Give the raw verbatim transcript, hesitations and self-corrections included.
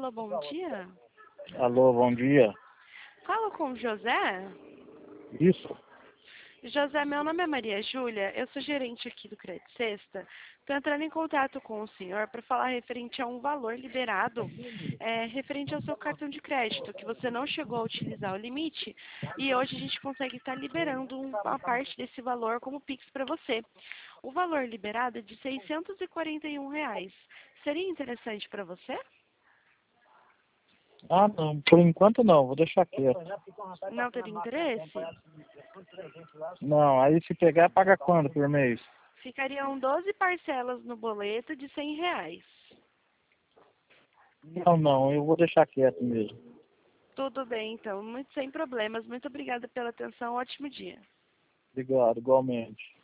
Alô, bom dia. Alô, bom dia. Falo com o José? Isso? José, meu nome é Maria Júlia, eu sou gerente aqui do Crédito Sexta. Estou entrando em contato com o senhor para falar referente a um valor liberado, é, referente ao seu cartão de crédito, que você não chegou a utilizar o limite, e hoje a gente consegue estar liberando uma parte desse valor como Pix para você. O valor liberado é de seiscentos e quarenta e um reais. Seria interessante para você? Ah, não. Por enquanto não. Vou deixar quieto. Não teria interesse? Não, aí se pegar, paga quando por mês? Ficariam doze parcelas no boleto de cem reais. Não, não. Eu vou deixar quieto mesmo. Tudo bem, então. Muito sem problemas. Muito obrigada pela atenção. Ótimo dia. Obrigado, igualmente.